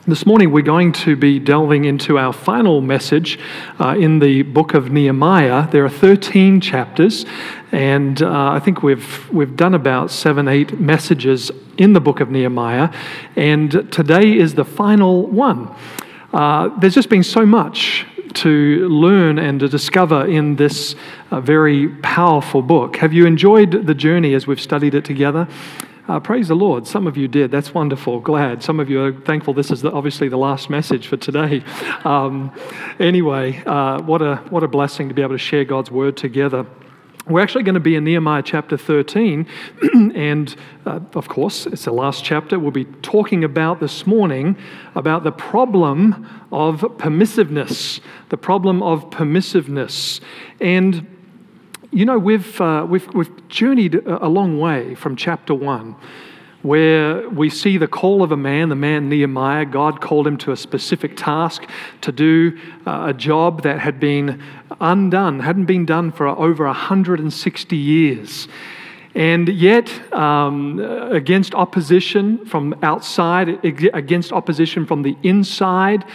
This morning we're going to be delving into our final message in the book of Nehemiah. There are 13 chapters, and I think we've done about 7-8 messages in the book of Nehemiah, and today is the final one. There's just been so much to learn and to discover in this very powerful book. Have you enjoyed the journey as we've studied it together? Praise the Lord. Some of you did. That's wonderful. Glad. Some of you are thankful this is obviously the last message for today. Anyway, what a blessing to be able to share God's word together. We're actually going to be in Nehemiah chapter 13, and of course, it's the last chapter. We'll be talking about this morning about the problem of permissiveness. The problem of permissiveness. And you know, we've journeyed a long way from chapter 1, where we see the call of the man Nehemiah. God called him to a specific task to do a job that had been undone, hadn't been done for over 160 years. And yet, against opposition from outside, against opposition from the inside,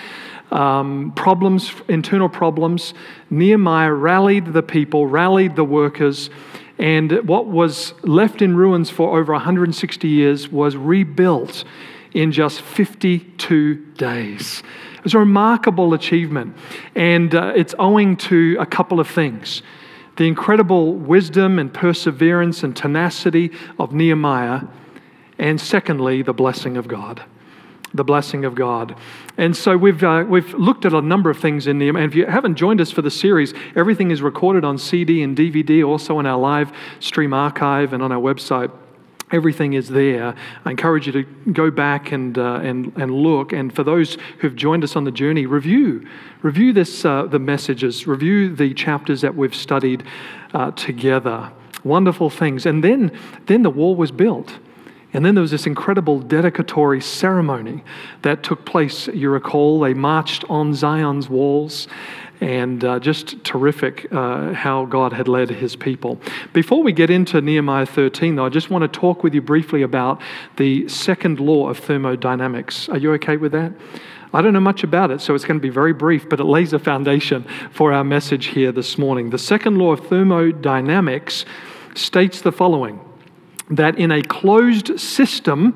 internal problems, Nehemiah rallied the people, rallied the workers, and what was left in ruins for over 160 years was rebuilt in just 52 days. It was a remarkable achievement, and it's owing to a couple of things. The incredible wisdom and perseverance and tenacity of Nehemiah, and secondly, the blessing of God. The blessing of God. And so we've looked at a number of things in Nehemiah. And if you haven't joined us for the series, everything is recorded on CD and DVD, also in our live stream archive and on our website. Everything is there. I encourage you to go back and look. And for those who've joined us on the journey, review this the messages, review the chapters that we've studied together. Wonderful things. And then the wall was built. And then there was this incredible dedicatory ceremony that took place. You recall, they marched on Zion's walls, and just terrific how God had led his people. Before we get into Nehemiah 13, though, I just want to talk with you briefly about the second law of thermodynamics. Are you okay with that? I don't know much about it, so it's going to be very brief, but it lays a foundation for our message here this morning. The second law of thermodynamics states the following: that in a closed system,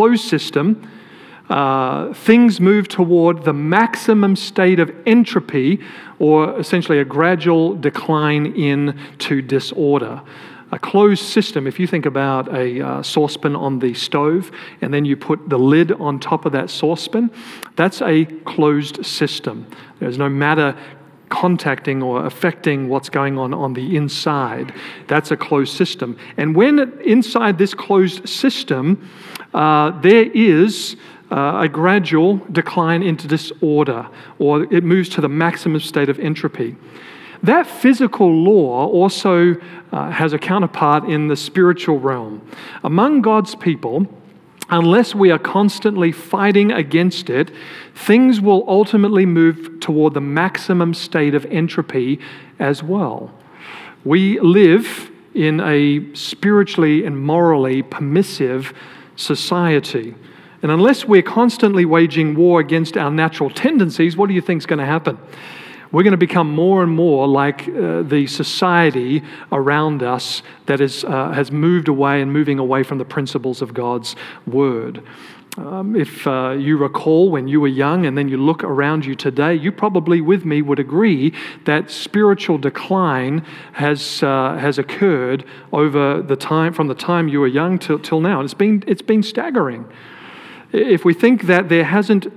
things move toward the maximum state of entropy, or essentially a gradual decline into disorder. A closed system, if you think about a saucepan on the stove, and then you put the lid on top of that saucepan, that's a closed system. There's no matter contacting or affecting what's going on the inside. That's a closed system. And when inside this closed system, there is a gradual decline into disorder, or it moves to the maximum state of entropy. That physical law also has a counterpart in the spiritual realm. Among God's people, unless we are constantly fighting against it, things will ultimately move toward the maximum state of entropy as well. We live in a spiritually and morally permissive society. And unless we're constantly waging war against our natural tendencies, what do you think is going to happen? We're going to become more and more like the society around us that has moved away and moving away from the principles of God's Word. If you recall when you were young and then you look around you today, you probably with me would agree that spiritual decline has occurred over the time, from the time you were young till now. And it's been staggering. If we think that there hasn't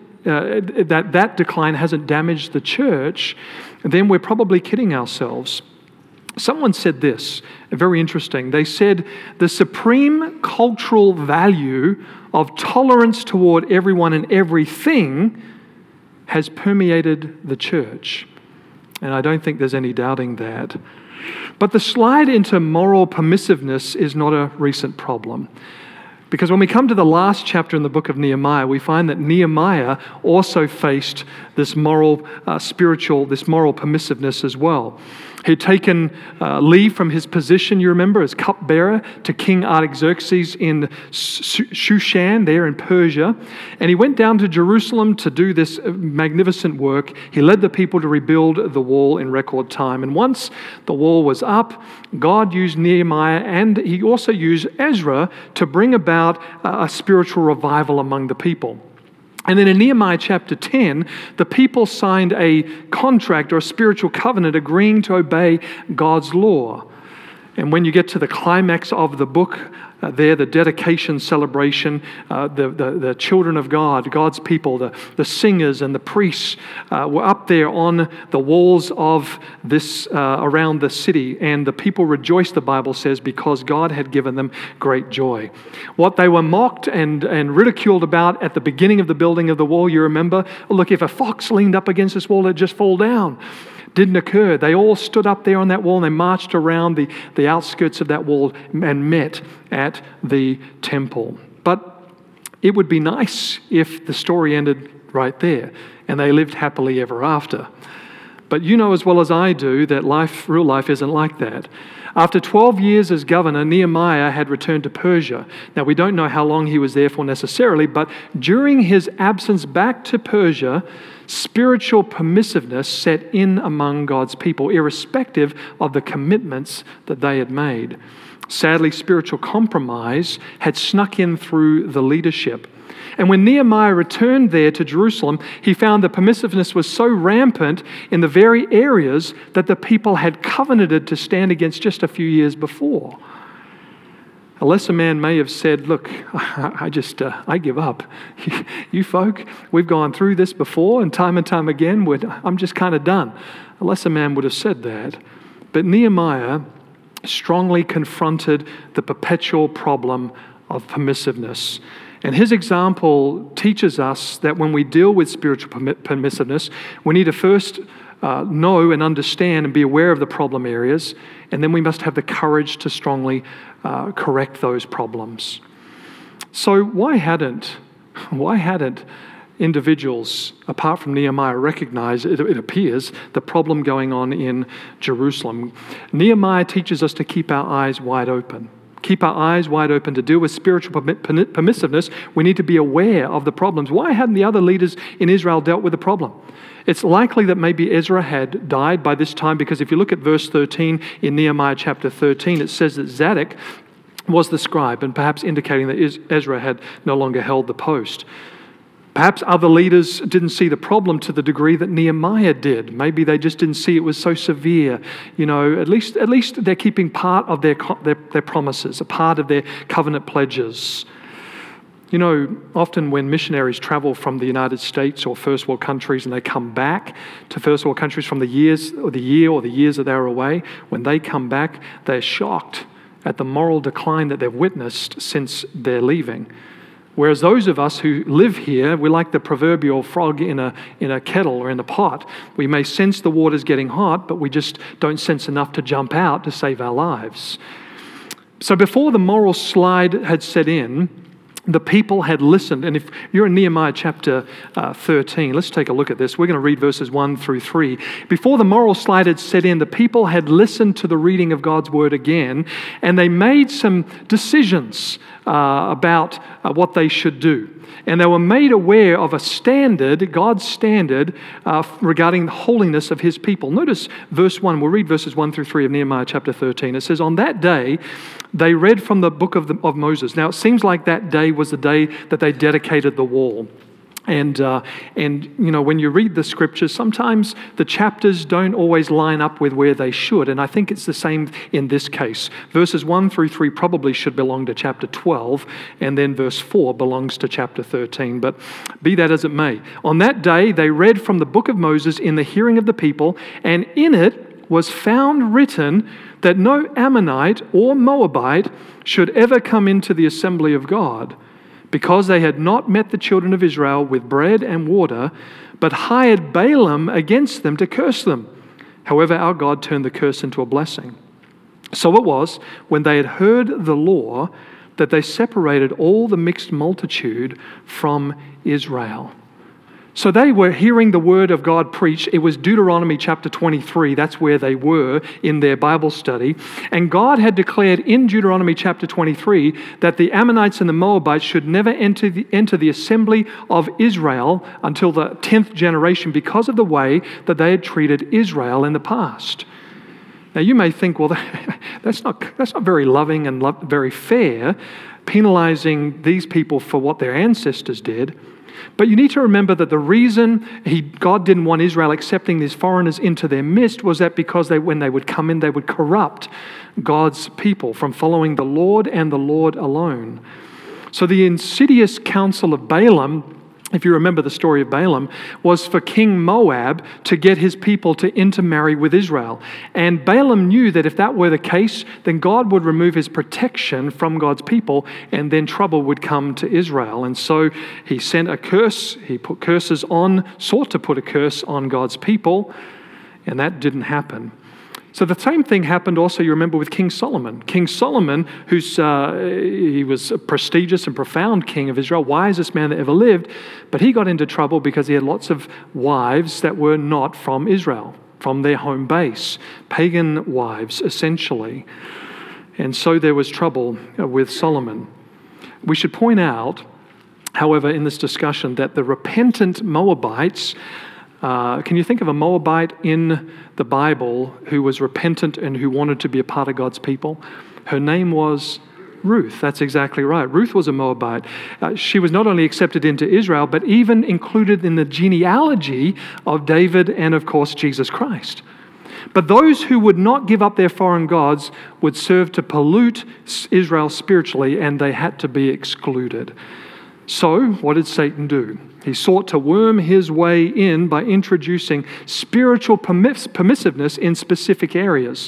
that decline hasn't damaged the church, then we're probably kidding ourselves. Someone said this, very interesting. They said, the supreme cultural value of tolerance toward everyone and everything has permeated the church. And I don't think there's any doubting that. But the slide into moral permissiveness is not a recent problem. Because when we come to the last chapter in the book of Nehemiah, we find that Nehemiah also faced this moral permissiveness as well. He'd taken leave from his position, you remember, as cupbearer to King Artaxerxes in Shushan, there in Persia. And he went down to Jerusalem to do this magnificent work. He led the people to rebuild the wall in record time. And once the wall was up, God used Nehemiah, and he also used Ezra to bring about a spiritual revival among the people. And then in Nehemiah chapter 10, the people signed a contract or a spiritual covenant agreeing to obey God's law. And when you get to the climax of the book, there, the dedication celebration, the children of God, God's people, the singers and the priests were up there on the walls of this, around the city, and the people rejoiced, the Bible says, because God had given them great joy. What they were mocked and ridiculed about at the beginning of the building of the wall, you remember, look, if a fox leaned up against this wall, it'd just fall down. Didn't occur. They all stood up there on that wall and they marched around the outskirts of that wall and met at the temple. But it would be nice if the story ended right there and they lived happily ever after. But you know as well as I do that real life isn't like that. After 12 years as governor, Nehemiah had returned to Persia. Now, we don't know how long he was there for necessarily, but during his absence back to Persia, spiritual permissiveness set in among God's people, irrespective of the commitments that they had made. Sadly, spiritual compromise had snuck in through the leadership. And when Nehemiah returned there to Jerusalem, he found that permissiveness was so rampant in the very areas that the people had covenanted to stand against just a few years before. A lesser man may have said, look, I give up. You folk, we've gone through this before and time again, I'm just kind of done. A lesser man would have said that. But Nehemiah strongly confronted the perpetual problem of permissiveness. And his example teaches us that when we deal with spiritual permissiveness, we need to first know and understand and be aware of the problem areas, and then we must have the courage to strongly correct those problems. So why hadn't individuals, apart from Nehemiah, recognize, it appears, the problem going on in Jerusalem? Nehemiah teaches us to keep our eyes wide open. Keep our eyes wide open to deal with spiritual permissiveness. We need to be aware of the problems. Why hadn't the other leaders in Israel dealt with the problem? It's likely that maybe Ezra had died by this time, because if you look at verse 13 in Nehemiah chapter 13, it says that Zadok was the scribe, and perhaps indicating that Ezra had no longer held the post. Perhaps other leaders didn't see the problem to the degree that Nehemiah did. Maybe they just didn't see it was so severe. You know, at least they're keeping part of their promises, a part of their covenant pledges. You know, often when missionaries travel from the United States or first world countries and they come back to first world countries from the year or the years that they were away, when they come back, they're shocked at the moral decline that they've witnessed since they're leaving. Whereas those of us who live here, we're like the proverbial frog in a kettle or in a pot. We may sense the water's getting hot, but we just don't sense enough to jump out to save our lives. So before the moral slide had set in, the people had listened. And if you're in Nehemiah chapter 13, let's take a look at this. We're going to read verses 1 through 3. Before the moral slide had set in, the people had listened to the reading of God's word again, and they made some decisions about what they should do. And they were made aware of a standard, God's standard, regarding the holiness of his people. Notice verse 1. We'll read verses 1 through 3 of Nehemiah chapter 13. It says, on that day, they read from the book of Moses. Now, it seems like that day was the day that they dedicated the wall. And you know, when you read the scriptures, sometimes the chapters don't always line up with where they should. And I think it's the same in this case. Verses 1 through 3 probably should belong to chapter 12, and then verse 4 belongs to chapter 13. But be that as it may, on that day they read from the book of Moses in the hearing of the people, and in it was found written that no Ammonite or Moabite should ever come into the assembly of God, because they had not met the children of Israel with bread and water, but hired Balaam against them to curse them. However, our God turned the curse into a blessing. So it was, when they had heard the law, that they separated all the mixed multitude from Israel. So they were hearing the word of God preached. It was Deuteronomy chapter 23. That's where they were in their Bible study. And God had declared in Deuteronomy chapter 23 that the Ammonites and the Moabites should never enter the assembly of Israel until the 10th generation because of the way that they had treated Israel in the past. Now you may think, well, that's not very loving and very fair, penalizing these people for what their ancestors did. But you need to remember that the reason God didn't want Israel accepting these foreigners into their midst was that because when they would come in, they would corrupt God's people from following the Lord and the Lord alone. So the insidious counsel of Balaam, if you remember the story of Balaam, was for King Moab to get his people to intermarry with Israel. And Balaam knew that if that were the case, then God would remove his protection from God's people, and then trouble would come to Israel. And so he sent a curse. He sought to put a curse on God's people, and that didn't happen. So the same thing happened also, you remember, with King Solomon. King Solomon, he was a prestigious and profound king of Israel, wisest man that ever lived, but he got into trouble because he had lots of wives that were not from Israel, from their home base, pagan wives, essentially. And so there was trouble with Solomon. We should point out, however, in this discussion, that the repentant Moabites, can you think of a Moabite in the Bible who was repentant and who wanted to be a part of God's people? Her name was Ruth. That's exactly right. Ruth was a Moabite. She was not only accepted into Israel, but even included in the genealogy of David and, of course, Jesus Christ. But those who would not give up their foreign gods would serve to pollute Israel spiritually, and they had to be excluded. So, what did Satan do? He sought to worm his way in by introducing spiritual permissiveness in specific areas.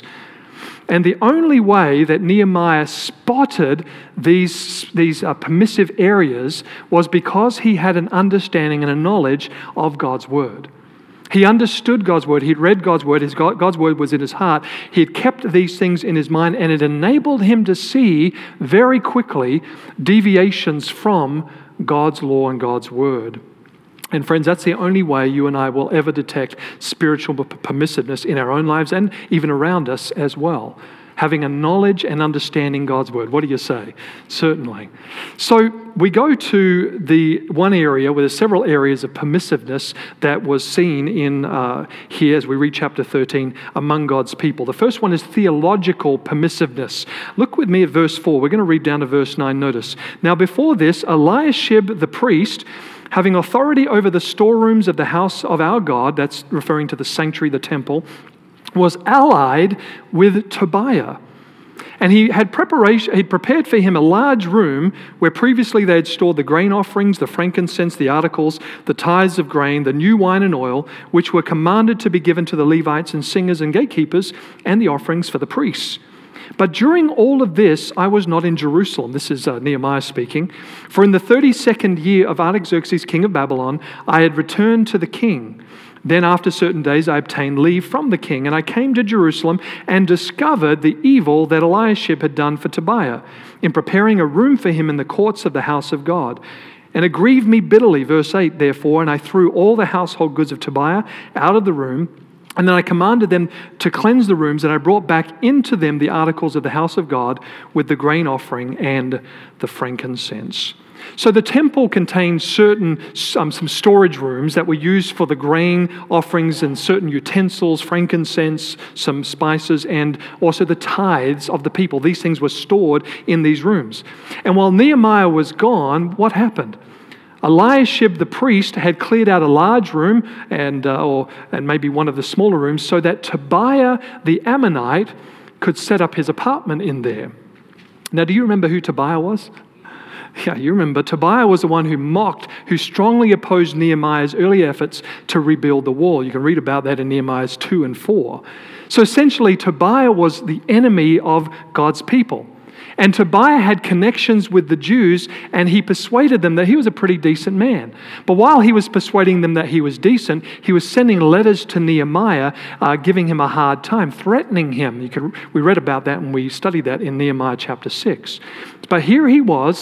And the only way that Nehemiah spotted these permissive areas was because he had an understanding and a knowledge of God's Word. He understood God's Word. He'd read God's Word. God's Word was in his heart. He had kept these things in his mind, and it enabled him to see very quickly deviations from God's law and God's Word. And friends, that's the only way you and I will ever detect spiritual permissiveness in our own lives and even around us as well. Having a knowledge and understanding God's Word. What do you say? Certainly. So we go to the one area where there's several areas of permissiveness that was seen in here as we read chapter 13 among God's people. The first one is theological permissiveness. Look with me at verse 4. We're going to read down to verse 9. Notice. Now before this, Eliashib the priest, having authority over the storerooms of the house of our God, that's referring to the sanctuary, the temple, was allied with Tobiah. And he prepared for him a large room where previously they had stored the grain offerings, the frankincense, the articles, the tithes of grain, the new wine and oil, which were commanded to be given to the Levites and singers and gatekeepers, and the offerings for the priests. But during all of this, I was not in Jerusalem. This is Nehemiah speaking. For in the 32nd year of Artaxerxes, king of Babylon, I had returned to the king. Then after certain days, I obtained leave from the king, and I came to Jerusalem and discovered the evil that Eliashib had done for Tobiah in preparing a room for him in the courts of the house of God. And it grieved me bitterly, verse 8, therefore, and I threw all the household goods of Tobiah out of the room. And then I commanded them to cleanse the rooms, and I brought back into them the articles of the house of God with the grain offering and the frankincense. So the temple contained some storage rooms that were used for the grain offerings and certain utensils, frankincense, some spices, and also the tithes of the people. These things were stored in these rooms. And while Nehemiah was gone, what happened? Eliashib the priest had cleared out a large room and maybe one of the smaller rooms so that Tobiah the Ammonite could set up his apartment in there. Now, do you remember who Tobiah was? Yeah, you remember. Tobiah was the one who strongly opposed Nehemiah's early efforts to rebuild the wall. You can read about that in Nehemiah 2 and 4. So essentially, Tobiah was the enemy of God's people. And Tobiah had connections with the Jews, and he persuaded them that he was a pretty decent man. But while he was persuading them that he was decent, he was sending letters to Nehemiah, giving him a hard time, threatening him. We read about that and we studied that in Nehemiah chapter 6. But here he was,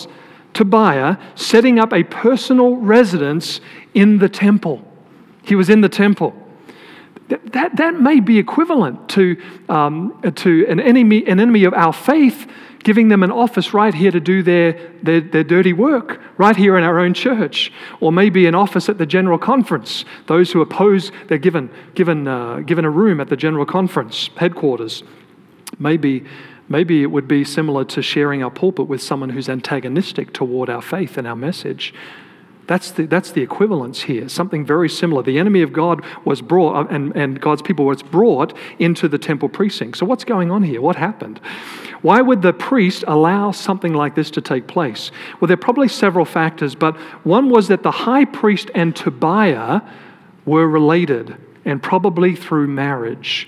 Tobiah setting up a personal residence in the temple. He was in the temple. That may be equivalent to an enemy of our faith giving them an office right here to do their dirty work, right here in our own church, or maybe an office at the general conference. Those who oppose, they're given a room at the general conference headquarters. Maybe it would be similar to sharing our pulpit with someone who's antagonistic toward our faith and our message. That's the equivalence here, something very similar. The enemy of God was brought, and God's people was brought into the temple precinct. So what's going on here? What happened? Why would the priest allow something like this to take place? Well, there are probably several factors, but one was that the high priest and Tobiah were related, and probably through marriage.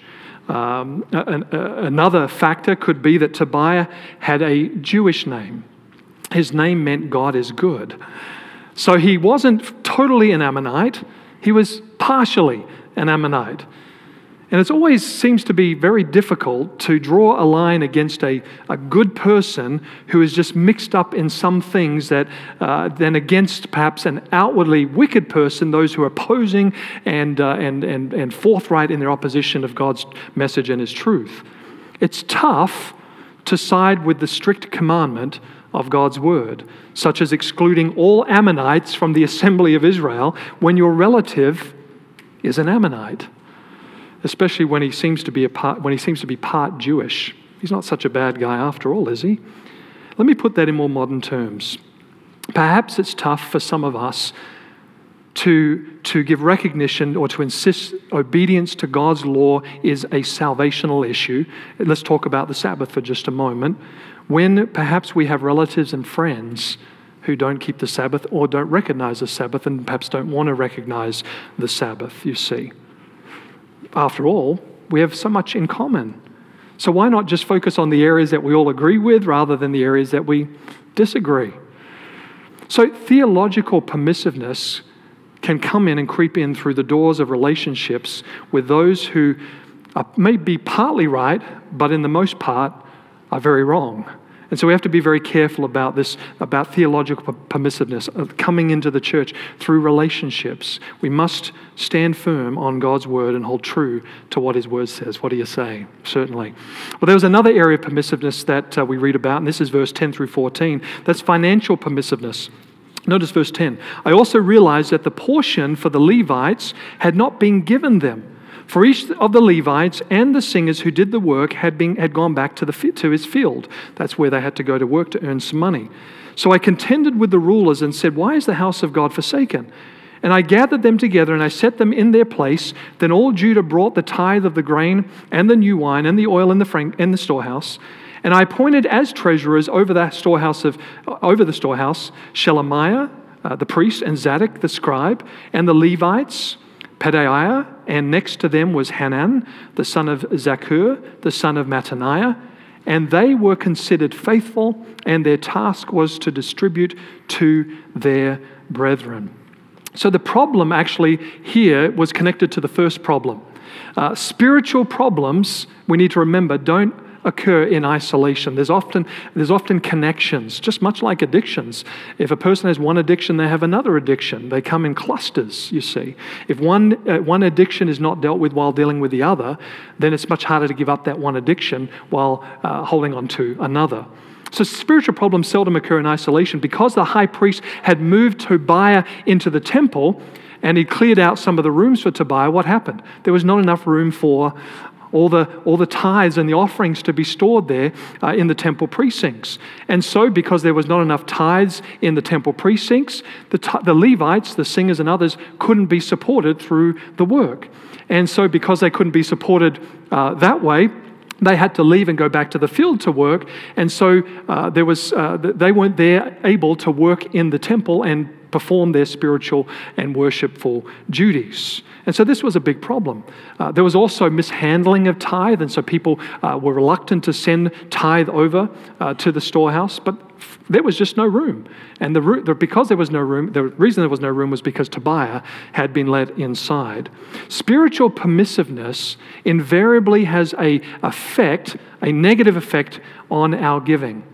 Another factor could be that Tobiah had a Jewish name. His name meant God is good. So he wasn't totally an Ammonite, he was partially an Ammonite. And it always seems to be very difficult to draw a line against a good person who is just mixed up in some things that then against perhaps an outwardly wicked person, those who are opposing and forthright in their opposition of God's message and His truth. It's tough to side with the strict commandment of God's word, such as excluding all Ammonites from the assembly of Israel when your relative is an Ammonite, especially when he seems to be part Jewish. He's not such a bad guy after all, is he? Let me put that in more modern terms. Perhaps it's tough for some of us to give recognition or to insist obedience to God's law is a salvational issue. Let's talk about the Sabbath for just a moment. When perhaps we have relatives and friends who don't keep the Sabbath or don't recognize the Sabbath and perhaps don't want to recognize the Sabbath, you see. After all, we have so much in common. So why not just focus on the areas that we all agree with rather than the areas that we disagree? So theological permissiveness can come in and creep in through the doors of relationships with those who may be partly right, but in the most part are very wrong. And so we have to be very careful about this, about theological permissiveness of coming into the church through relationships. We must stand firm on God's word and hold true to what His word says. What do you say? Certainly. Well, there was another area of permissiveness that we read about, and this is verse 10 through 14. That's financial permissiveness. Notice verse 10. I also realized that the portion for the Levites had not been given them. For each of the Levites and the singers who did the work had gone back to his field. That's where they had to go to work to earn some money. So I contended with the rulers and said, why is the house of God forsaken? And I gathered them together and I set them in their place. Then all Judah brought the tithe of the grain and the new wine and the oil in the storehouse. And I appointed as treasurers over the storehouse Shelemiah, the priest, and Zadok the scribe, and the Levites, Pedaiah, and next to them was Hanan, the son of Zakur, the son of Mattaniah, and they were considered faithful, and their task was to distribute to their brethren. So the problem actually here was connected to the first problem. Spiritual problems, we need to remember, don't occur in isolation. There's often connections, just much like addictions. If a person has one addiction, they have another addiction. They come in clusters, you see. If one addiction is not dealt with while dealing with the other, then it's much harder to give up that one addiction while holding on to another. So spiritual problems seldom occur in isolation. Because the high priest had moved Tobiah into the temple and he cleared out some of the rooms for Tobiah, what happened? There was not enough room for all the tithes and the offerings to be stored there in the temple precincts. And so because there was not enough tithes in the temple precincts, the Levites, the singers and others, couldn't be supported through the work. And so because they couldn't be supported that way, they had to leave and go back to the field to work. And so they weren't there able to work in the temple and perform their spiritual and worshipful duties. And so this was a big problem. There was also mishandling of tithe, and so people were reluctant to send tithe over to the storehouse, but there was just no room. And because there was no room, the reason there was no room was because Tobiah had been let inside. Spiritual permissiveness invariably has a negative effect on our giving.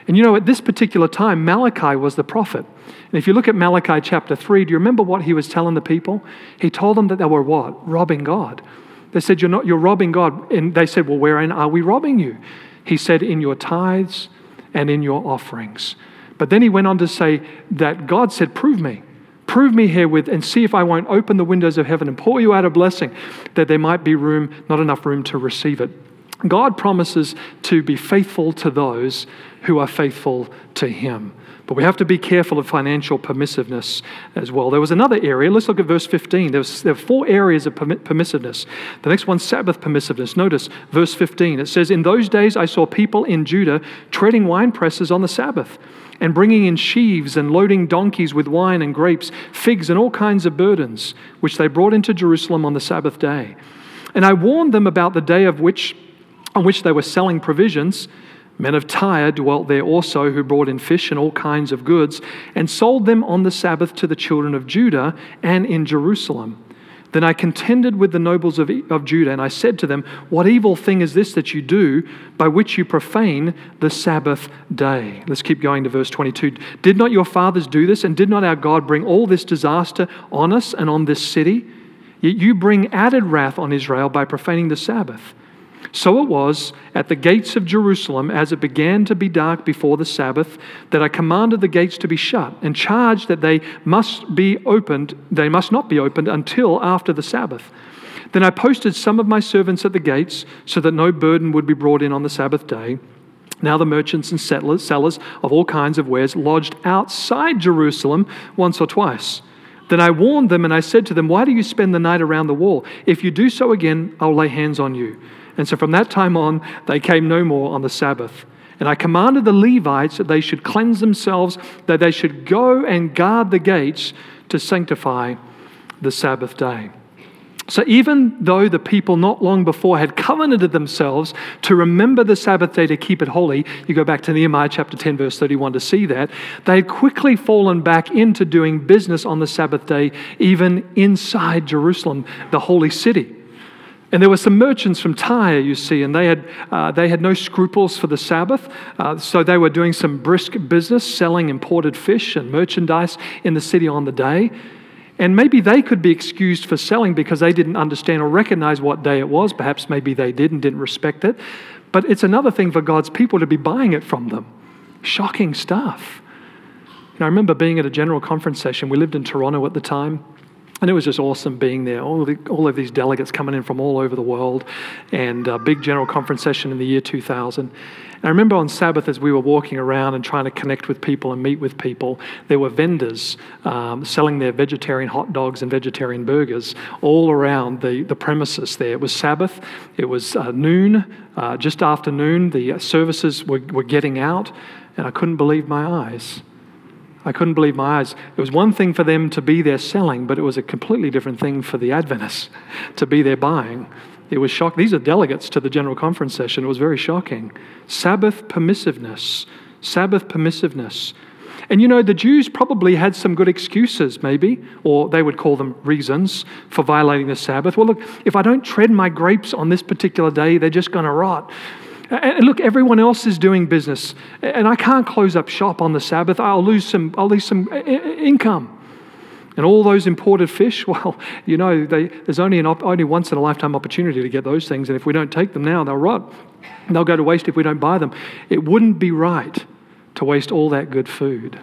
And at this particular time, Malachi was the prophet. And if you look at Malachi chapter 3, do you remember what he was telling the people? He told them that they were what? Robbing God. They said, you're robbing God. And they said, well, wherein are we robbing you? He said, in your tithes and in your offerings. But then he went on to say that God said, prove me herewith and see if I won't open the windows of heaven and pour you out a blessing, that there might be not enough room to receive it. God promises to be faithful to those who are faithful to him. But we have to be careful of financial permissiveness as well. There was another area. Let's look at verse 15. There are 4 areas of permissiveness. The next one, Sabbath permissiveness. Notice verse 15. It says, in those days I saw people in Judah treading wine presses on the Sabbath and bringing in sheaves and loading donkeys with wine and grapes, figs and all kinds of burdens, which they brought into Jerusalem on the Sabbath day. And I warned them about the day on which they were selling provisions. Men of Tyre dwelt there also, who brought in fish and all kinds of goods, and sold them on the Sabbath to the children of Judah and in Jerusalem. Then I contended with the nobles of Judah, and I said to them, what evil thing is this that you do, by which you profane the Sabbath day? Let's keep going to verse 22. Did not your fathers do this, and did not our God bring all this disaster on us and on this city? Yet you bring added wrath on Israel by profaning the Sabbath. So it was at the gates of Jerusalem, as it began to be dark before the Sabbath, that I commanded the gates to be shut and charged that they must not be opened until after the Sabbath. Then I posted some of my servants at the gates so that no burden would be brought in on the Sabbath day. Now the merchants and sellers of all kinds of wares lodged outside Jerusalem once or twice. Then I warned them and I said to them, why do you spend the night around the wall? If you do so again, I'll lay hands on you. And so from that time on, they came no more on the Sabbath. And I commanded the Levites that they should cleanse themselves, that they should go and guard the gates to sanctify the Sabbath day. So even though the people not long before had covenanted themselves to remember the Sabbath day to keep it holy, you go back to Nehemiah chapter 10 verse 31 to see that, they had quickly fallen back into doing business on the Sabbath day, even inside Jerusalem, the holy city. And there were some merchants from Tyre, you see, and they had no scruples for the Sabbath. So they were doing some brisk business, selling imported fish and merchandise in the city on the day. And maybe they could be excused for selling because they didn't understand or recognize what day it was. Perhaps maybe they did and didn't respect it. But it's another thing for God's people to be buying it from them. Shocking stuff. I remember being at a general conference session. We lived in Toronto at the time. And it was just awesome being there. All of these delegates coming in from all over the world, and a big general conference session in the year 2000. And I remember on Sabbath, as we were walking around and trying to connect with people and meet with people, there were vendors selling their vegetarian hot dogs and vegetarian burgers all around the premises there. It was Sabbath. It was noon, just after noon. The services were getting out, and I couldn't believe my eyes. It was one thing for them to be there selling, but it was a completely different thing for the Adventists to be there buying. It was shocking. These are delegates to the general conference session. It was very shocking. Sabbath permissiveness. And the Jews probably had some good excuses maybe, or they would call them reasons for violating the Sabbath. Well, look, if I don't tread my grapes on this particular day, they're just going to rot. And look, everyone else is doing business, and I can't close up shop on the Sabbath. I'll lose some income. And all those imported fish, well, there's only once in a lifetime opportunity to get those things, and if we don't take them now, they'll rot. They'll go to waste if we don't buy them. It wouldn't be right to waste all that good food.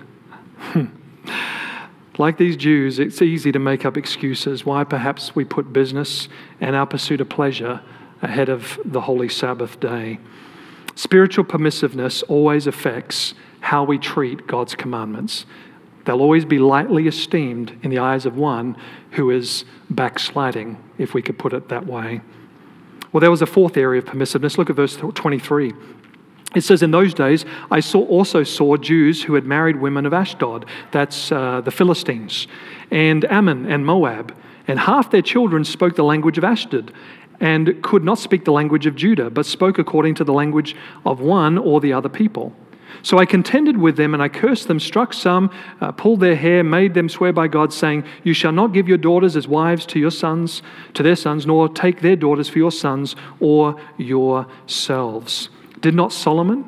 Like these Jews, it's easy to make up excuses why perhaps we put business and our pursuit of pleasure ahead of the holy Sabbath day. Spiritual permissiveness always affects how we treat God's commandments. They'll always be lightly esteemed in the eyes of one who is backsliding, if we could put it that way. Well, there was a fourth area of permissiveness. Look at verse 23. It says, in those days, I also saw Jews who had married women of Ashdod, that's the Philistines, and Ammon and Moab, and half their children spoke the language of Ashdod, and could not speak the language of Judah, but spoke according to the language of one or the other people. So I contended with them, and I cursed them, struck some, pulled their hair, made them swear by God, saying, you shall not give your daughters as wives to their sons, nor take their daughters for your sons or yourselves. Did not Solomon,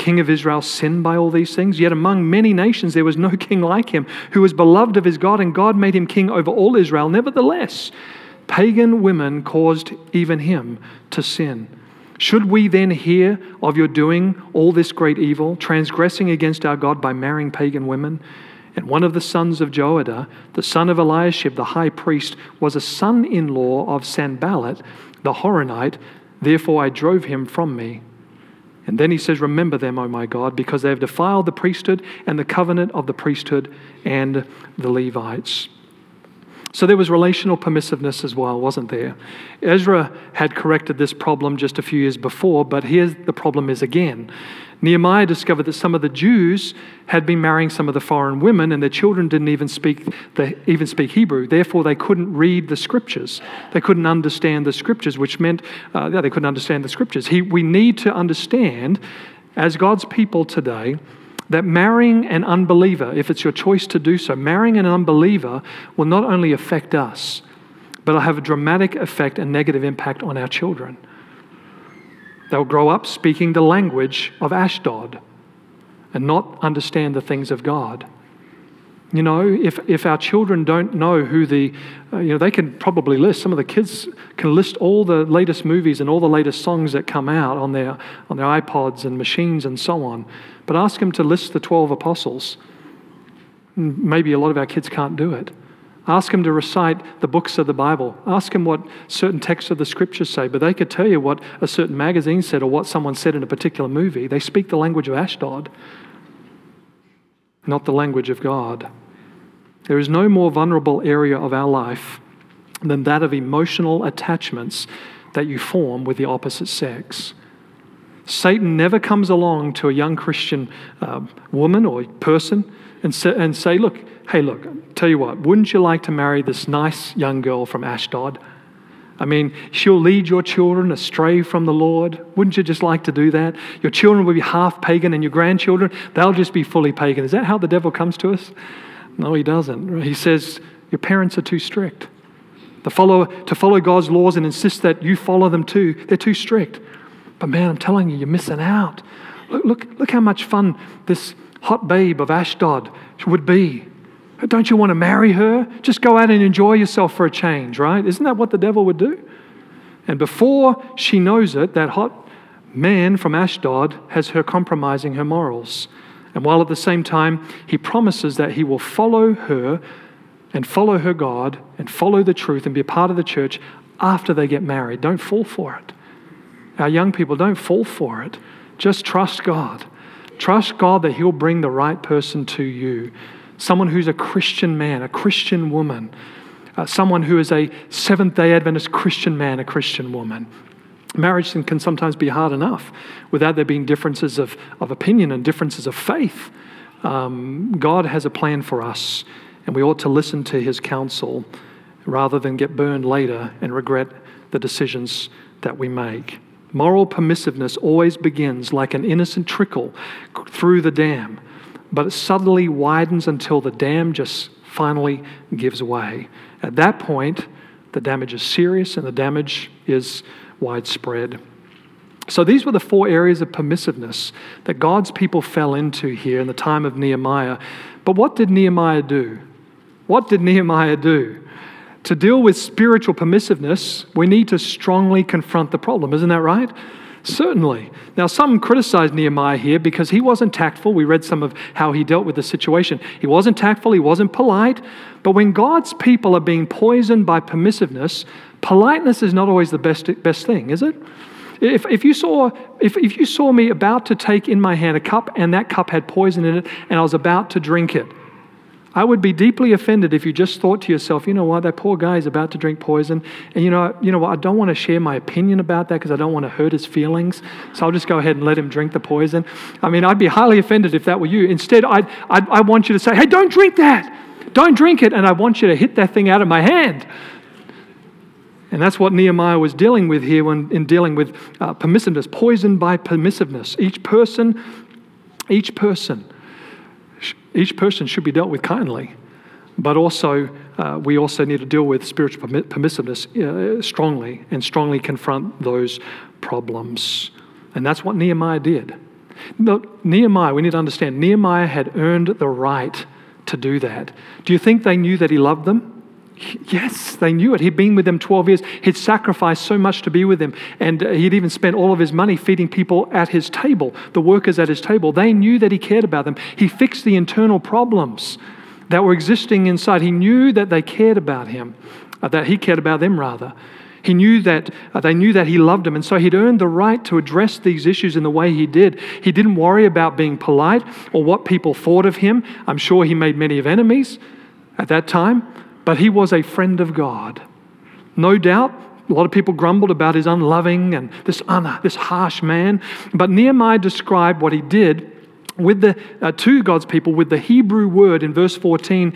king of Israel sin by all these things? Yet among many nations there was no king like him, who was beloved of his God, and God made him king over all Israel. Nevertheless, pagan women caused even him to sin. Should we then hear of your doing all this great evil, transgressing against our God by marrying pagan women? And one of the sons of Joadah, the son of Eliashib, the high priest, was a son-in-law of Sanballat, the Horonite. Therefore I drove him from me. And then he says, remember them, O my God, because they have defiled the priesthood and the covenant of the priesthood and the Levites. So there was relational permissiveness as well, wasn't there? Ezra had corrected this problem just a few years before, but here's the problem is again. Nehemiah discovered that some of the Jews had been marrying some of the foreign women, and their children didn't even speak Hebrew. Therefore, they couldn't read the scriptures. They couldn't understand the scriptures, which meant they couldn't understand the scriptures. We need to understand, as God's people today, that marrying an unbeliever, if it's your choice to do so, marrying an unbeliever will not only affect us, but it'll have a dramatic effect and negative impact on our children. They'll grow up speaking the language of Ashdod and not understand the things of God. You know, if our children don't know who they can probably list, some of the kids can list all the latest movies and all the latest songs that come out on their iPods and machines and so on. But ask them to list the 12 apostles. Maybe a lot of our kids can't do it. Ask them to recite the books of the Bible. Ask them what certain texts of the scriptures say, but they could tell you what a certain magazine said or what someone said in a particular movie. They speak the language of Ashdod, not the language of God. There is no more vulnerable area of our life than that of emotional attachments that you form with the opposite sex. Satan never comes along to a young Christian woman or person and say, look, tell you what, wouldn't you like to marry this nice young girl from Ashdod? I mean, she'll lead your children astray from the Lord. Wouldn't you just like to do that? Your children will be half pagan and your grandchildren, they'll just be fully pagan. Is that how the devil comes to us? No, he doesn't. He says, your parents are too strict. To follow God's laws and insist that you follow them too, they're too strict. But man, I'm telling you, you're missing out. Look how much fun this hot babe of Ashdod would be. Don't you want to marry her? Just go out and enjoy yourself for a change, right? Isn't that what the devil would do? And before she knows it, that hot man from Ashdod has her compromising her morals. And while at the same time, he promises that he will follow her and follow her God and follow the truth and be a part of the church after they get married. Don't fall for it. Our young people, don't fall for it. Just trust God. Trust God that He'll bring the right person to you. Someone who's a Christian man, a Christian woman. Someone who is a Seventh-day Adventist Christian man, a Christian woman. Marriage can sometimes be hard enough without there being differences of opinion and differences of faith. God has a plan for us, and we ought to listen to His counsel rather than get burned later and regret the decisions that we make. Moral permissiveness always begins like an innocent trickle through the dam, but it subtly widens until the dam just finally gives way. At that point, the damage is serious and the damage is widespread. So these were the 4 areas of permissiveness that God's people fell into here in the time of Nehemiah. But what did Nehemiah do? What did Nehemiah do? To deal with spiritual permissiveness, we need to strongly confront the problem. Isn't that right? Certainly. Now, some criticize Nehemiah here because he wasn't tactful. We read some of how he dealt with the situation. He wasn't tactful. He wasn't polite. But when God's people are being poisoned by permissiveness, politeness is not always the best thing, is it? If you saw me about to take in my hand a cup and that cup had poison in it and I was about to drink it, I would be deeply offended if you just thought to yourself, you know what, that poor guy is about to drink poison. And you know what, I don't want to share my opinion about that because I don't want to hurt his feelings. So I'll just go ahead and let him drink the poison. I mean, I'd be highly offended if that were you. Instead, I want you to say, hey, don't drink that. Don't drink it. And I want you to hit that thing out of my hand. And that's what Nehemiah was dealing with here in dealing with permissiveness, poisoned by permissiveness. Each person should be dealt with kindly, but also we also need to deal with spiritual permissiveness strongly and strongly confront those problems. And that's what Nehemiah did. Look, Nehemiah, we need to understand, Nehemiah had earned the right to do that. Do you think they knew that he loved them? Yes, they knew it. He'd been with them 12 years. He'd sacrificed so much to be with them. And he'd even spent all of his money feeding people at his table, the workers at his table. They knew that he cared about them. He fixed the internal problems that were existing inside. He knew that they cared about him, that he cared about them rather. He knew that they knew that he loved them, and so he'd earned the right to address these issues in the way he did. He didn't worry about being polite or what people thought of him. I'm sure he made many of enemies at that time, but he was a friend of God. No doubt, a lot of people grumbled about his unloving and this harsh man, but Nehemiah described what he did with to God's people with the Hebrew word in verse 14,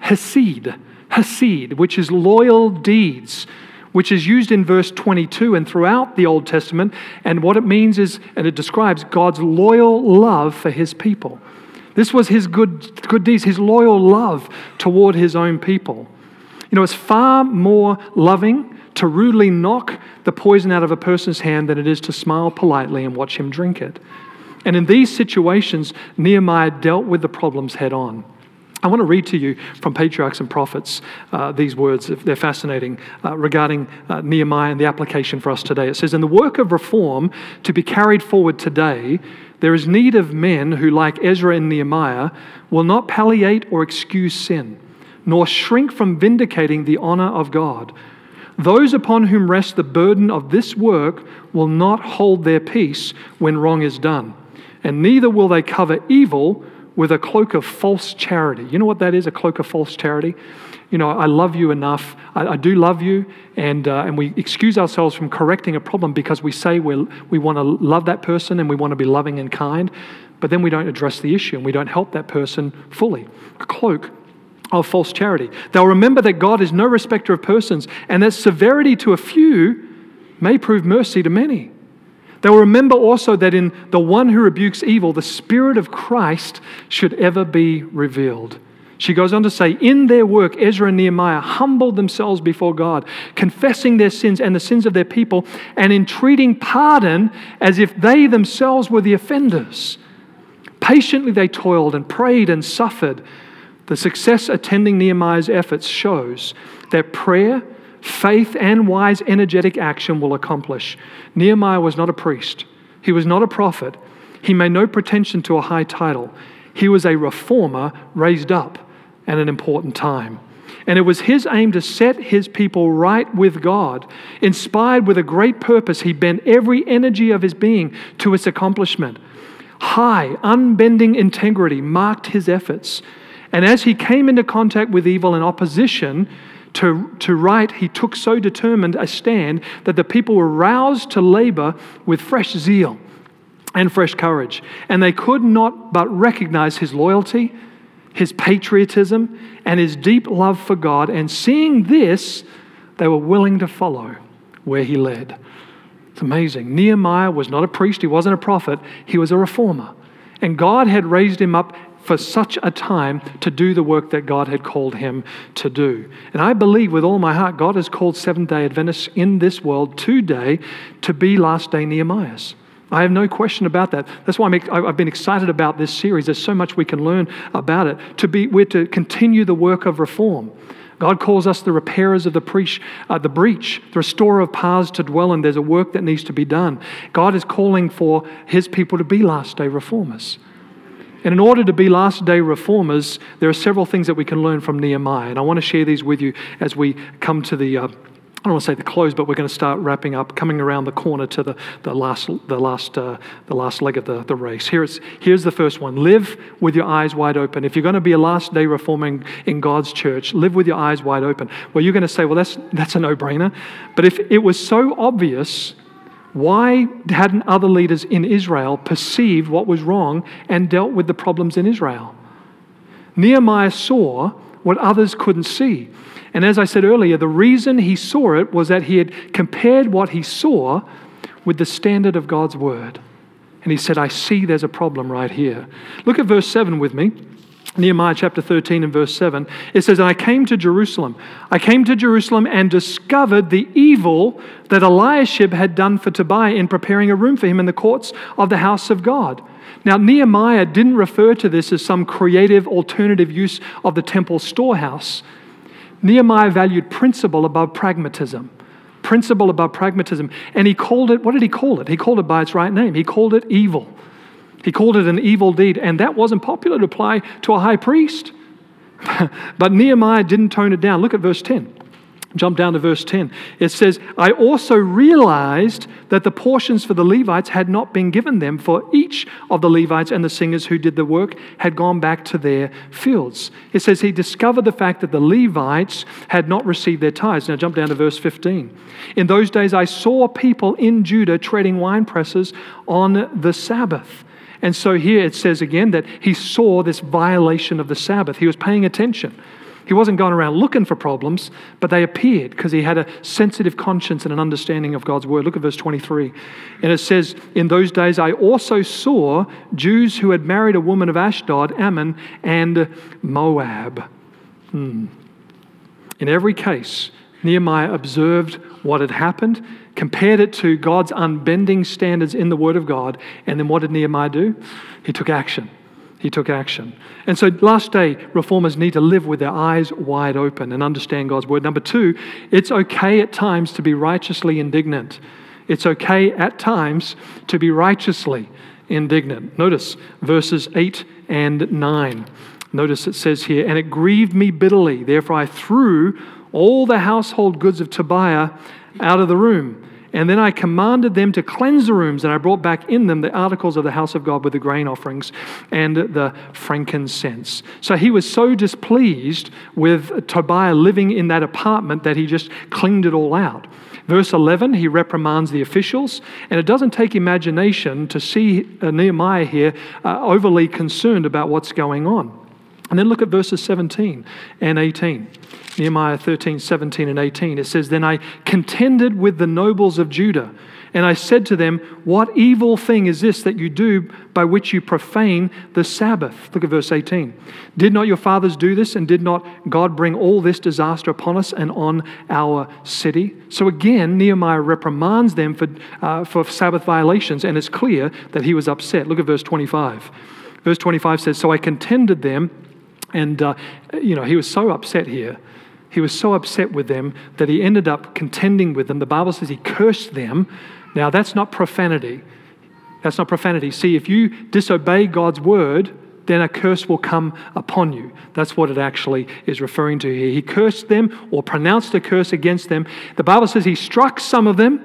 hesed, which is loyal deeds, which is used in verse 22 and throughout the Old Testament. And what it means is, and it describes God's loyal love for his people. This was his good deeds, his loyal love toward his own people. You know, it's far more loving to rudely knock the poison out of a person's hand than it is to smile politely and watch him drink it. And in these situations, Nehemiah dealt with the problems head on. I want to read to you from Patriarchs and Prophets these words. They're fascinating regarding Nehemiah and the application for us today. It says, "In the work of reform to be carried forward today, there is need of men who, like Ezra and Nehemiah, will not palliate or excuse sin, nor shrink from vindicating the honor of God. Those upon whom rests the burden of this work will not hold their peace when wrong is done, and neither will they cover evil with a cloak of false charity." You know what that is, a cloak of false charity? You know, I love you enough. I do love you, and we excuse ourselves from correcting a problem because we say we want to love that person and we want to be loving and kind, but then we don't address the issue and we don't help that person fully. A cloak of false charity. They'll remember that God is no respecter of persons and that severity to a few may prove mercy to many. They'll remember also that in the one who rebukes evil, the Spirit of Christ should ever be revealed. She goes on to say, in their work, Ezra and Nehemiah humbled themselves before God, confessing their sins and the sins of their people, and entreating pardon as if they themselves were the offenders. Patiently they toiled and prayed and suffered. The success attending Nehemiah's efforts shows that prayer, faith, and wise, energetic action will accomplish. Nehemiah was not a priest. He was not a prophet. He made no pretension to a high title. He was a reformer raised up at an important time. And it was his aim to set his people right with God. Inspired with a great purpose, he bent every energy of his being to its accomplishment. High, unbending integrity marked his efforts. And as he came into contact with evil and opposition to right, he took so determined a stand that the people were roused to labor with fresh zeal and fresh courage. And they could not but recognize his loyalty, his patriotism, and his deep love for God. And seeing this, they were willing to follow where he led. It's amazing. Nehemiah was not a priest. He wasn't a prophet. He was a reformer. And God had raised him up for such a time to do the work that God had called him to do. And I believe with all my heart, God has called Seventh-day Adventists in this world today to be last-day Nehemiahs. I have no question about that. That's why I've been excited about this series. There's so much we can learn about it. We're to continue the work of reform. God calls us the repairers of the breach, the restorer of paths to dwell in. There's a work that needs to be done. God is calling for his people to be last-day reformers. And in order to be last-day reformers, there are several things that we can learn from Nehemiah. And I want to share these with you as we come to the, I don't want to say the close, but we're going to start wrapping up, coming around the corner to the last leg of the race. Here's the first one. Live with your eyes wide open. If you're going to be a last-day reformer in God's church, live with your eyes wide open. Well, you're going to say, well, that's a no-brainer. But if it was so obvious, why hadn't other leaders in Israel perceived what was wrong and dealt with the problems in Israel? Nehemiah saw what others couldn't see. And as I said earlier, the reason he saw it was that he had compared what he saw with the standard of God's word. And he said, I see there's a problem right here. Look at verse 7 with me. Nehemiah chapter 13 and verse 7, it says, "And I came to Jerusalem. I came to Jerusalem and discovered the evil that Eliashib had done for Tobiah in preparing a room for him in the courts of the house of God." Now, Nehemiah didn't refer to this as some creative alternative use of the temple storehouse. Nehemiah valued principle above pragmatism. Principle above pragmatism. And he called it, what did he call it? He called it by its right name. He called it evil. He called it an evil deed, and that wasn't popular to apply to a high priest. But Nehemiah didn't tone it down. Look at verse 10. Jump down to verse 10. It says, "I also realized that the portions for the Levites had not been given them, for each of the Levites and the singers who did the work had gone back to their fields." It says he discovered the fact that the Levites had not received their tithes. Now jump down to verse 15. "In those days I saw people in Judah treading wine presses on the Sabbath." And so here it says again that he saw this violation of the Sabbath. He was paying attention. He wasn't going around looking for problems, but they appeared because he had a sensitive conscience and an understanding of God's word. Look at verse 23. And it says, "In those days I also saw Jews who had married a woman of Ashdod, Ammon, and Moab." In every case, Nehemiah observed what had happened, compared it to God's unbending standards in the Word of God, and then what did Nehemiah do? He took action. He took action. And so last day, reformers need to live with their eyes wide open and understand God's Word. Number two, it's okay at times to be righteously indignant. It's okay at times to be righteously indignant. Notice verses 8 and 9. Notice it says here, "And it grieved me bitterly, therefore I threw all the household goods of Tobiah out of the room. And then I commanded them to cleanse the rooms, and I brought back in them the articles of the house of God with the grain offerings and the frankincense." So he was so displeased with Tobiah living in that apartment that he just cleaned it all out. Verse 11, he reprimands the officials, and it doesn't take imagination to see Nehemiah here overly concerned about what's going on. And then look at verses 17 and 18. Nehemiah 13, 17 and 18. It says, "Then I contended with the nobles of Judah, and I said to them, 'What evil thing is this that you do by which you profane the Sabbath?'" Look at verse 18. "Did not your fathers do this, and did not God bring all this disaster upon us and on our city?" So again, Nehemiah reprimands them for Sabbath violations, and it's clear that he was upset. Look at verse 25. Verse 25 says, "So I contended them," and he was so upset here. He was so upset with them that he ended up contending with them. The Bible says he cursed them. Now, that's not profanity. That's not profanity. See, if you disobey God's word, then a curse will come upon you. That's what it actually is referring to here. He cursed them or pronounced a curse against them. The Bible says he struck some of them.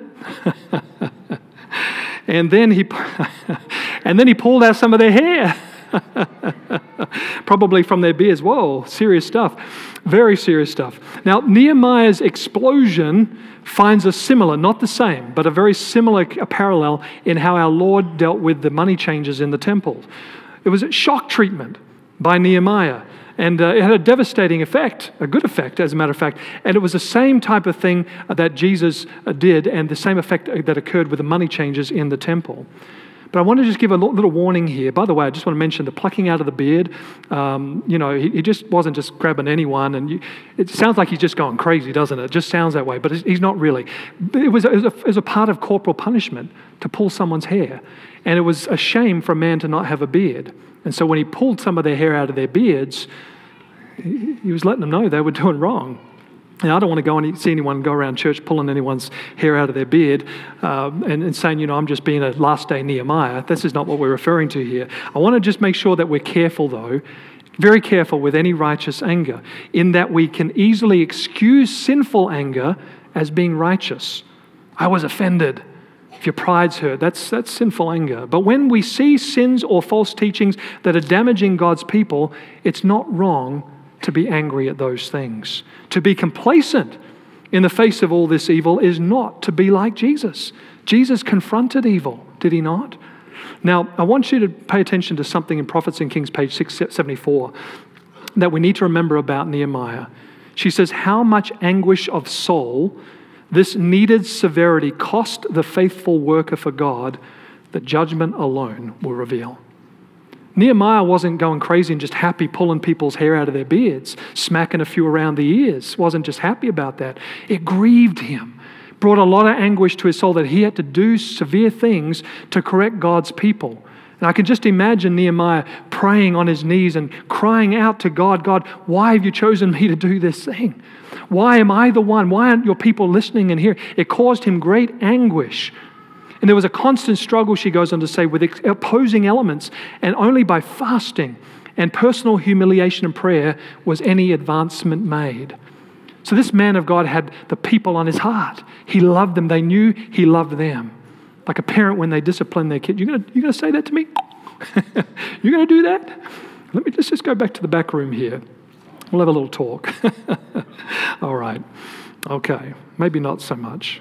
and then he pulled out some of their hair. Probably from their beards. Whoa, serious stuff. Very serious stuff. Now, Nehemiah's explosion finds a similar, not the same, but a very similar parallel in how our Lord dealt with the money changers in the temple. It was a shock treatment by Nehemiah. And it had a devastating effect, a good effect, as a matter of fact. And it was the same type of thing that Jesus did, and the same effect that occurred with the money changers in the temple. But I want to just give a little warning here. By the way, I just want to mention the plucking out of the beard. He just wasn't just grabbing anyone. And it sounds like he's just going crazy, doesn't it? It just sounds that way, but he's not really. It was a part of corporal punishment to pull someone's hair. And it was a shame for a man to not have a beard. And so when he pulled some of their hair out of their beards, he was letting them know they were doing wrong. And I don't want to go and see anyone go around church pulling anyone's hair out of their beard and saying, I'm just being a last day Nehemiah. This is not what we're referring to here. I want to just make sure that we're careful, though, very careful with any righteous anger, in that we can easily excuse sinful anger as being righteous. I was offended. If your pride's hurt, that's sinful anger. But when we see sins or false teachings that are damaging God's people, it's not wrong to be angry at those things. To be complacent in the face of all this evil is not to be like Jesus. Jesus confronted evil, did he not? Now, I want you to pay attention to something in Prophets and Kings, page 674, that we need to remember about Nehemiah. She says, how much anguish of soul this needed severity cost the faithful worker for God that judgment alone will reveal. Nehemiah wasn't going crazy and just happy pulling people's hair out of their beards, smacking a few around the ears. Wasn't just happy about that. It grieved him, brought a lot of anguish to his soul that he had to do severe things to correct God's people. And I can just imagine Nehemiah praying on his knees and crying out to God, God, why have you chosen me to do this thing? Why am I the one? Why aren't your people listening and hearing? It caused him great anguish. And there was a constant struggle, she goes on to say, with opposing elements, and only by fasting and personal humiliation and prayer was any advancement made. So this man of God had the people on his heart. He loved them. They knew he loved them. Like a parent when they discipline their kid. You're gonna say that to me? You're going to do that? Let's just go back to the back room here. We'll have a little talk. All right. Okay. Maybe not so much.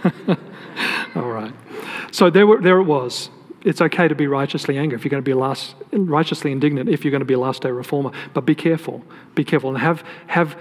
All right. So there it was. It's okay to be righteously angry if you're going to be righteously indignant if you're going to be a last day reformer. But be careful. Be careful and have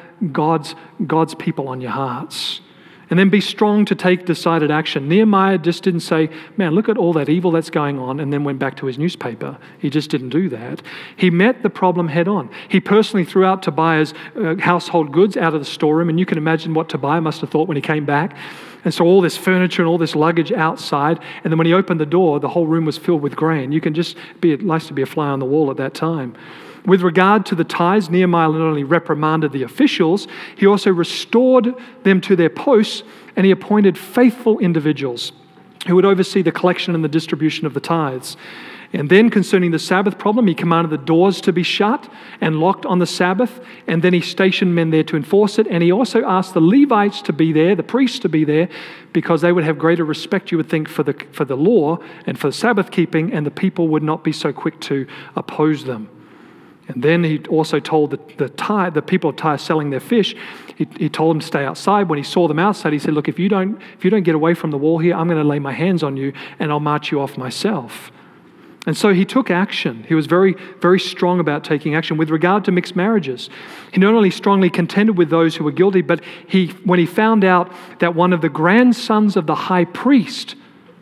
God's people on your hearts. And then be strong to take decided action. Nehemiah just didn't say, man, look at all that evil that's going on, and then went back to his newspaper. He just didn't do that. He met the problem head on. He personally threw out Tobiah's household goods out of the storeroom, and you can imagine what Tobiah must have thought when he came back. And so all this furniture and all this luggage outside, and then when he opened the door, the whole room was filled with grain. You can just it likes to be a fly on the wall at that time. With regard to the tithes, Nehemiah not only reprimanded the officials, he also restored them to their posts, and he appointed faithful individuals who would oversee the collection and the distribution of the tithes. And then concerning the Sabbath problem, he commanded the doors to be shut and locked on the Sabbath, and then he stationed men there to enforce it. And he also asked the Levites to be there, the priests to be there, because they would have greater respect, you would think, for the law and for the Sabbath keeping, and the people would not be so quick to oppose them. And then he also told the people of Tyre selling their fish, he told them to stay outside. When he saw them outside, he said, look, if you don't get away from the wall here, I'm going to lay my hands on you and I'll march you off myself. And so he took action. He was very, very strong about taking action. With regard to mixed marriages, he not only strongly contended with those who were guilty, but when he found out that one of the grandsons of the high priest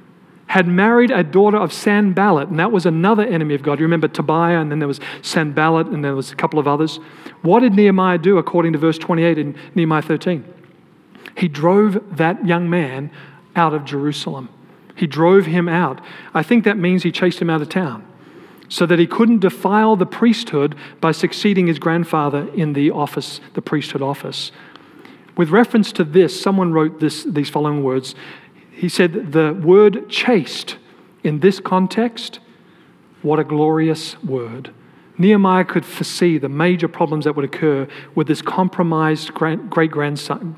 had married a daughter of Sanballat, and that was another enemy of God. You remember Tobiah, and then there was Sanballat, and there was a couple of others. What did Nehemiah do according to verse 28 in Nehemiah 13? He drove that young man out of Jerusalem. He drove him out. I think that means he chased him out of town so that he couldn't defile the priesthood by succeeding his grandfather in the office, the priesthood office. With reference to this, someone wrote these following words. He said, the word chaste in this context, what a glorious word. Nehemiah could foresee the major problems that would occur with this compromised great-grandson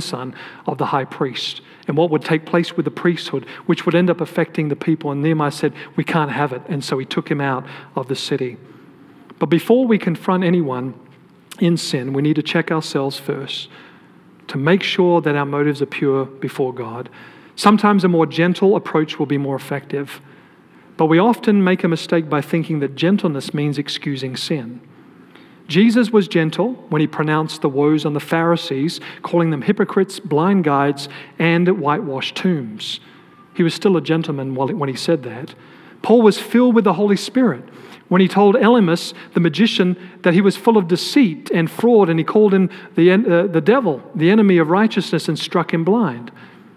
of the high priest and what would take place with the priesthood, which would end up affecting the people. And Nehemiah said, we can't have it. And so he took him out of the city. But before we confront anyone in sin, we need to check ourselves first to make sure that our motives are pure before God. Sometimes a more gentle approach will be more effective, but we often make a mistake by thinking that gentleness means excusing sin. Jesus was gentle when he pronounced the woes on the Pharisees, calling them hypocrites, blind guides, and whitewashed tombs. He was still a gentleman when he said that. Paul was filled with the Holy Spirit when he told Elymas, the magician, that he was full of deceit and fraud, and he called him the devil, the enemy of righteousness, and struck him blind.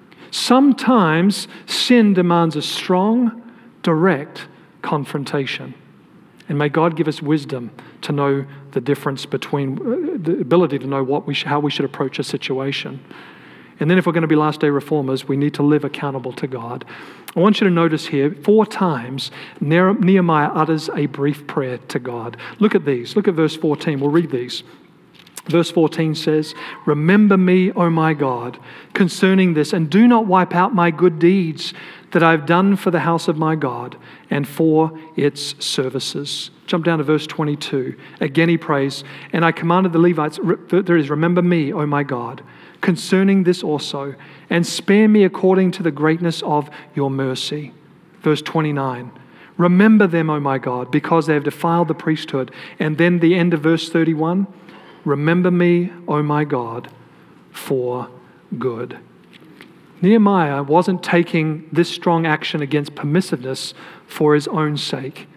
Sometimes sin demands a strong, direct confrontation. And may God give us wisdom to know the difference between the ability to know how we should approach a situation. And then if we're going to be last day reformers, we need to live accountable to God. I want you to notice here, 4 times Nehemiah utters a brief prayer to God. Look at these. Look at verse 14. We'll read these. Verse 14 says, remember me, O my God, concerning this, and do not wipe out my good deeds that I've done for the house of my God and for its services. Jump down to verse 22. Again he prays, and I commanded the Levites, there is, remember me, O my God, concerning this also, and spare me according to the greatness of your mercy. Verse 29. Remember them, O my God, because they have defiled the priesthood. And then the end of verse 31. Remember me, O my God, for good. Nehemiah wasn't taking this strong action against permissiveness for his own sake.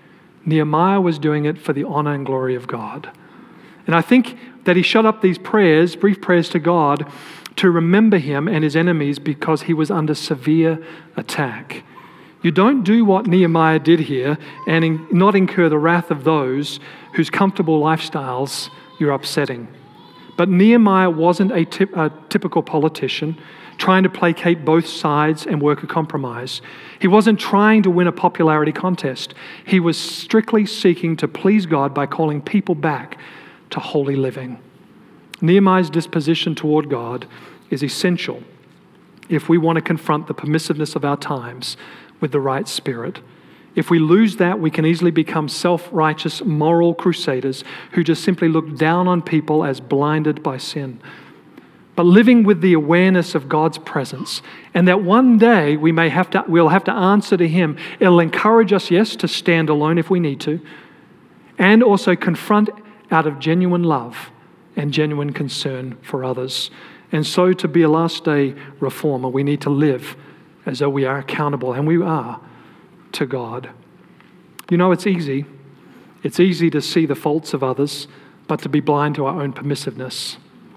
Nehemiah was doing it for the honor and glory of God. And I think that he shut up these prayers, brief prayers to God, to remember him and his enemies because he was under severe attack. You don't do what Nehemiah did here and not incur the wrath of those whose comfortable lifestyles you're upsetting. But Nehemiah wasn't a typical politician trying to placate both sides and work a compromise. He wasn't trying to win a popularity contest. He was strictly seeking to please God by calling people back to holy living. Nehemiah's disposition toward God is essential if we want to confront the permissiveness of our times with the right spirit. If we lose that, we can easily become self-righteous moral crusaders who just simply look down on people as blinded by sin. But living with the awareness of God's presence and that one day we'll have to answer to Him, it'll encourage us, yes, to stand alone if we need to, and also confront out of genuine love and genuine concern for others. And so to be a last day reformer, we need to live as though we are accountable, and we are, to God. You know, it's easy. It's easy to see the faults of others, but to be blind to our own permissiveness.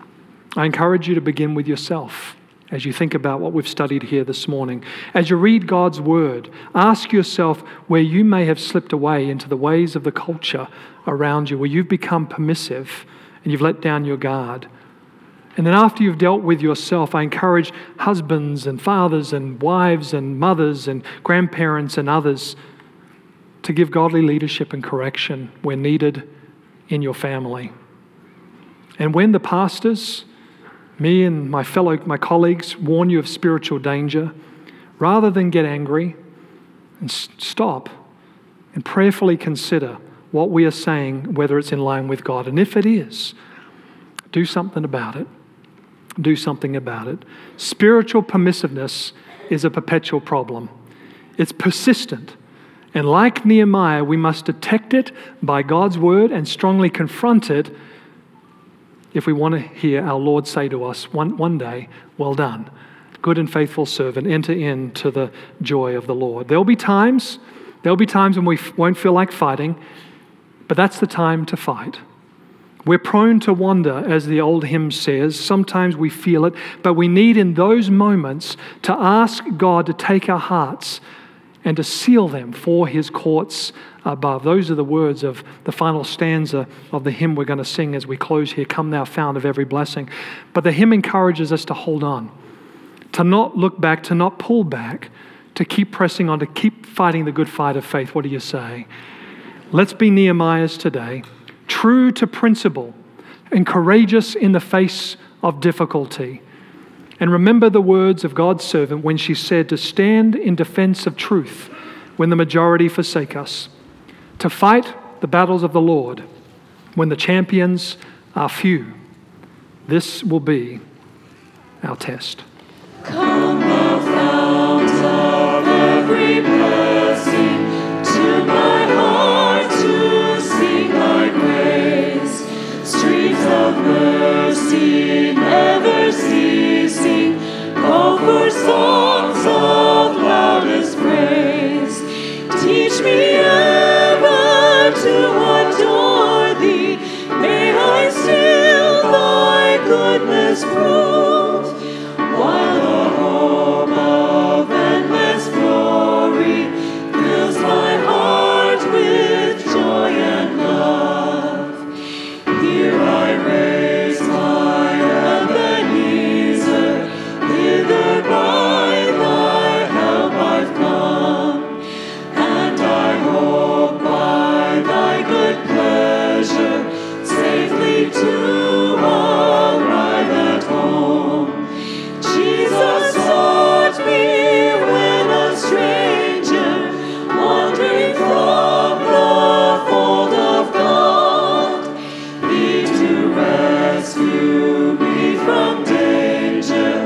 I encourage you to begin with yourself as you think about what we've studied here this morning. As you read God's word, ask yourself where you may have slipped away into the ways of the culture around you, where you've become permissive and you've let down your guard. And then after you've dealt with yourself, I encourage husbands and fathers and wives and mothers and grandparents and others to give godly leadership and correction where needed in your family. And when the pastors, me and my colleagues warn you of spiritual danger, rather than get angry and stop and prayerfully consider what we are saying, whether it's in line with God. And if it is, do something about it. Do something about it. Spiritual permissiveness is a perpetual problem. It's persistent. And like Nehemiah, we must detect it by God's word and strongly confront it if we want to hear our Lord say to us one day, well done, good and faithful servant, enter into the joy of the Lord. There'll be times when we won't feel like fighting, but that's the time to fight. We're prone to wander, as the old hymn says. Sometimes we feel it, but we need in those moments to ask God to take our hearts and to seal them for His courts above. Those are the words of the final stanza of the hymn we're going to sing as we close here, Come Thou Fount of Every Blessing. But the hymn encourages us to hold on, to not look back, to not pull back, to keep pressing on, to keep fighting the good fight of faith. What do you say? Let's be Nehemiahs today, true to principle and courageous in the face of difficulty. And remember the words of God's servant when she said to stand in defense of truth when the majority forsake us, to fight the battles of the Lord when the champions are few. This will be our test. Come, thou fount of every blessing, to my heart to sing thy grace. Streams of mercy never ceasing, call for songs of loudest praise. Teach me ever to adore thee, may I still thy goodness prove, while the hope of endless glory fills my heart with joy and love. Here I raise my Ebenezer, hither by thy help I've come, and I hope by thy good pleasure safely to arrive at home. Jesus sought me when a stranger, wandering from the fold of God. He to rescue me from danger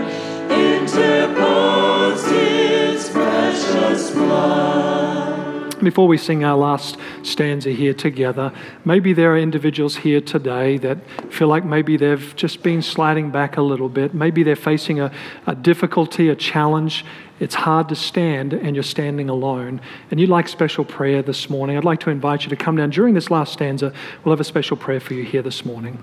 interposed His precious blood. Before we sing our last stanza here together, maybe there are individuals here today that feel like maybe they've just been sliding back a little bit. Maybe they're facing a difficulty, a challenge, it's hard to stand and you're standing alone, and you'd like special prayer this morning, I'd like to invite you to come down. During this last stanza, we'll have a special prayer for you here this morning.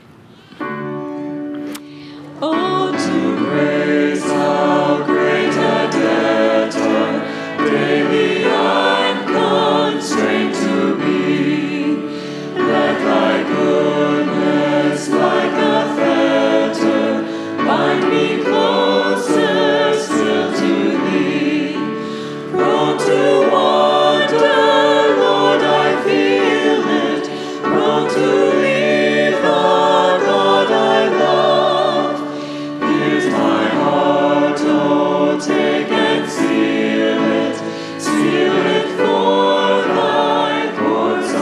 Oh, to grace, how great a debtor daily I'm constrained to be. Let thy goodness, like a fetter, bind me closer still to thee. Prone to wander, Lord, I feel it. Prone to leave the God I love. Here's my heart, oh, take and seal it for thy courts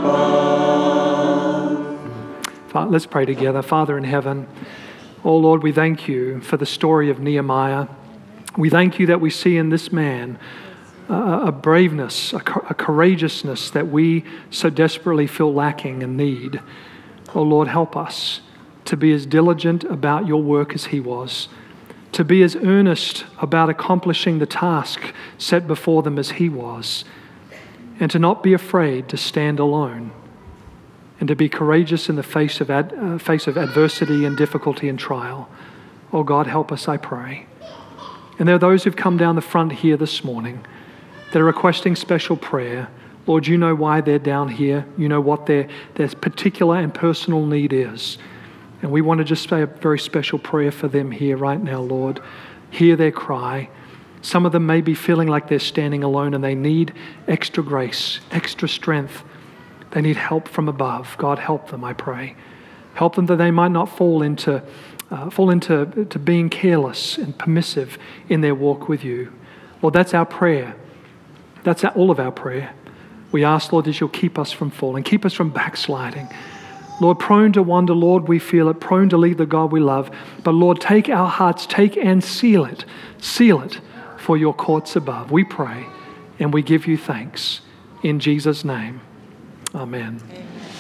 above. Let's pray together. Father in heaven, oh Lord, we thank you for the story of Nehemiah. We thank you that we see in this man a braveness, a courageousness that we so desperately feel lacking and need. Oh Lord, help us to be as diligent about your work as he was, to be as earnest about accomplishing the task set before them as he was, and to not be afraid to stand alone, and to be courageous in the face of adversity and difficulty and trial. Oh God, help us, I pray. And there are those who've come down the front here this morning that are requesting special prayer. Lord, you know why they're down here. You know what their particular and personal need is. And we want to just say a very special prayer for them here right now, Lord. Hear their cry. Some of them may be feeling like they're standing alone and they need extra grace, extra strength. They need help from above. God, help them, I pray. Help them that they might not fall into being careless and permissive in their walk with you. Lord, that's our prayer. That's all of our prayer. We ask, Lord, that you'll keep us from falling, keep us from backsliding. Lord, prone to wander, Lord, we feel it, prone to leave the God we love. But Lord, take our hearts, take and seal it for your courts above. We pray and we give you thanks. In Jesus' name, amen.